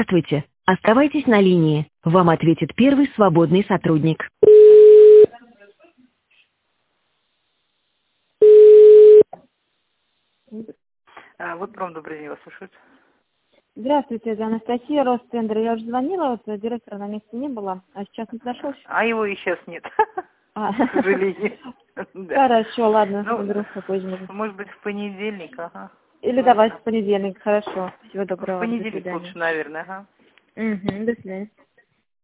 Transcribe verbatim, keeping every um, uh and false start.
Здравствуйте. Оставайтесь на линии. Вам ответит первый свободный сотрудник. А, вот прям добрый день, вас слушают. Здравствуйте, это Анастасия, Ростендер. Я уже звонила, вот директора на месте не было, а сейчас не подошел. А его и сейчас нет, А. к сожалению. Да. Хорошо, ладно, Ну, наберу попозже. может быть, в понедельник, ага. Или давайте в понедельник, хорошо. Всего В доброго, до понедельник свидания. лучше, наверное, ага. Угу, до свидания.